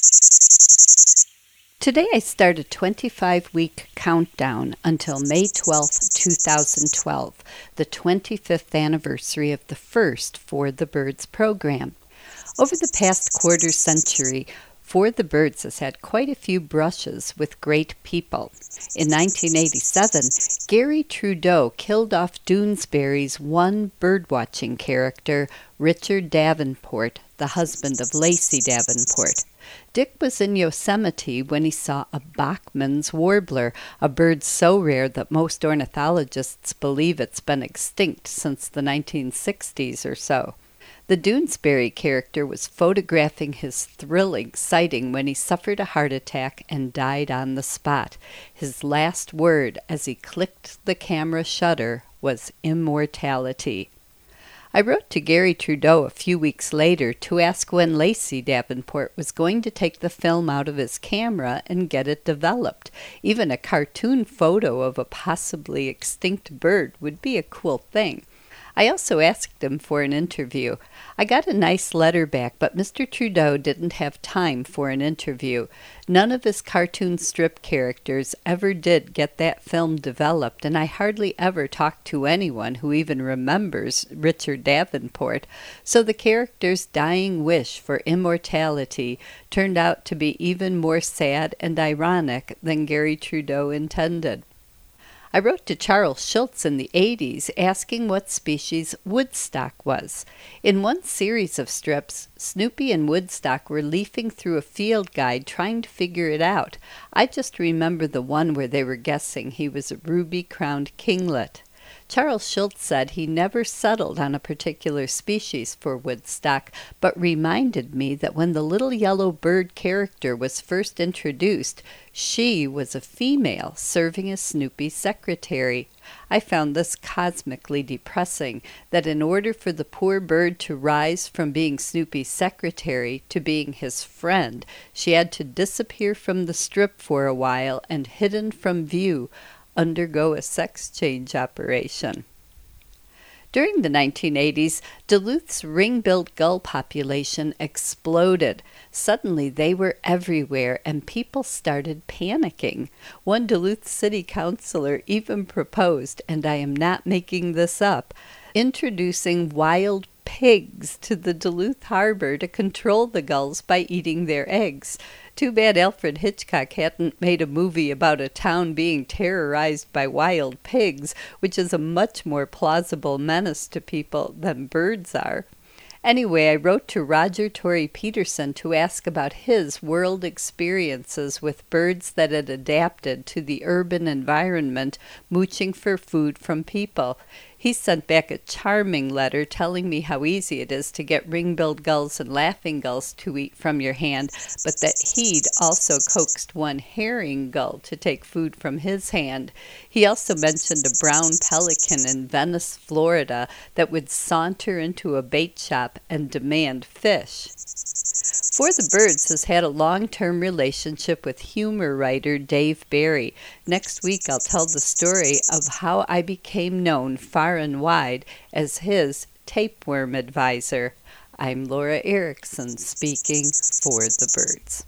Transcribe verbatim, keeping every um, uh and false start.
Today I start a twenty-five week countdown until May twelfth, two thousand twelve, the twenty-fifth anniversary of the first For the Birds program. Over the past quarter century, For the Birds has had quite a few brushes with great people. In nineteen eighty-seven, Gary Trudeau killed off Doonesbury's one birdwatching character, Richard Davenport, the husband of Lacey Davenport. Dick was in Yosemite when he saw a Bachman's warbler, a bird so rare that most ornithologists believe it's been extinct since the nineteen sixties or so. The Doonesbury character was photographing his thrilling sighting when he suffered a heart attack and died on the spot. His last word as he clicked the camera shutter was immortality. I wrote to Gary Trudeau a few weeks later to ask when Lacey Davenport was going to take the film out of his camera and get it developed. Even a cartoon photo of a possibly extinct bird would be a cool thing. I also asked him for an interview. I got a nice letter back, but Mister Trudeau didn't have time for an interview. None of his cartoon strip characters ever did get that film developed, and I hardly ever talked to anyone who even remembers Richard Davenport, so the character's dying wish for immortality turned out to be even more sad and ironic than Gary Trudeau intended. I wrote to Charles Schulz in the eighties asking what species Woodstock was. In one series of strips, Snoopy and Woodstock were leafing through a field guide trying to figure it out. I just remember the one where they were guessing he was a ruby-crowned kinglet. Charles Schulz said he never settled on a particular species for Woodstock, but reminded me that when the little yellow bird character was first introduced, she was a female serving as Snoopy's secretary. I found this cosmically depressing, that in order for the poor bird to rise from being Snoopy's secretary to being his friend, she had to disappear from the strip for a while and, hidden from view, undergo a sex change operation. During the nineteen eighties, Duluth's ring-billed gull population exploded. Suddenly they were everywhere, and people started panicking. One Duluth city councilor even proposed, and I am not making this up, introducing wild pigs to the Duluth harbor to control the gulls by eating their eggs. Too bad Alfred Hitchcock hadn't made a movie about a town being terrorized by wild pigs, which is a much more plausible menace to people than birds are. Anyway, I wrote to Roger Torrey Peterson to ask about his world experiences with birds that had adapted to the urban environment, mooching for food from people. He sent back a charming letter telling me how easy it is to get ring-billed gulls and laughing gulls to eat from your hand, but that he'd also coaxed one herring gull to take food from his hand. He also mentioned a brown pelican in Venice, Florida, that would saunter into a bait shop and demand fish. For the Birds has had a long-term relationship with humor writer Dave Barry. Next week I'll tell the story of how I became known far and wide as his tapeworm advisor. I'm Laura Erickson speaking for the Birds.